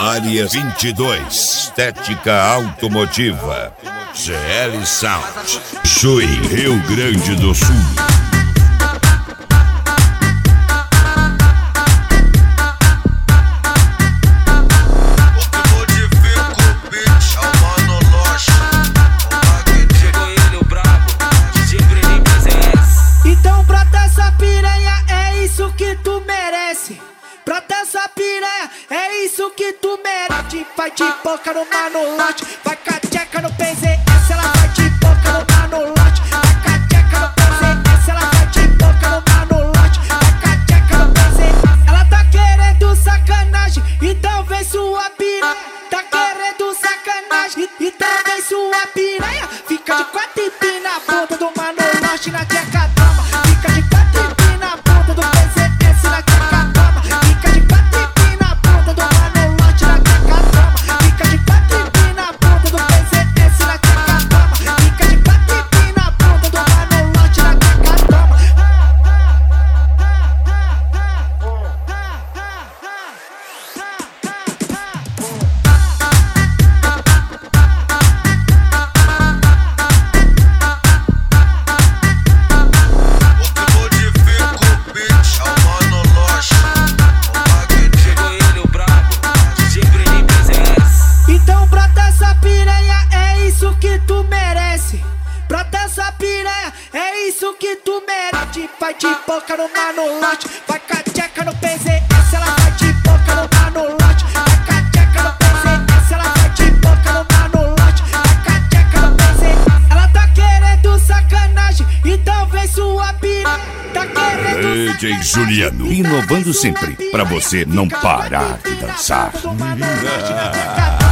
Área 22, estética automotiva, GL Sound, Chuí, Rio Grande do Sul. Então brota essa piranha, é isso que tu merece. Brota essa piranha, é isso que tu merece. Vai de boca no manolote, vai com a tcheca no PZS. Ela vai de boca no manolote, vai com a tcheca no PZS. Ela vai de boca no manolote, vai com a tcheca no PZS. Ela tá querendo sacanagem, então vem sua piranha. Tá querendo sacanagem, então vem sua piranha. Fica de quatro e pina na ponta do manolote na tcheca dama. Fica de quatro e pina na ponta do PZS na tcheca dama. Fica de quatro e pina na ponta do manolote na tcheca dama. Fica de quatro e pina na ponta do PZS na tcheca dama. Fica de quatro e pina na ponta do manolote na tcheca dama. Então brota essa piranha, é isso que tu merece. Brota essa piranha, é isso que tu merece. Vai de boca no manolote, vai com a tcheca no PZS. Ela vai de boca no manolote, vai com a tcheca no PZS. Ela vai de boca no manolote, vai com a tcheca no PZS. Ela tá querendo sacanagem, então vem sua piranha. Tá querendo DJ Juliano, inovando sempre, pra você não parar de dançar. sacanagem.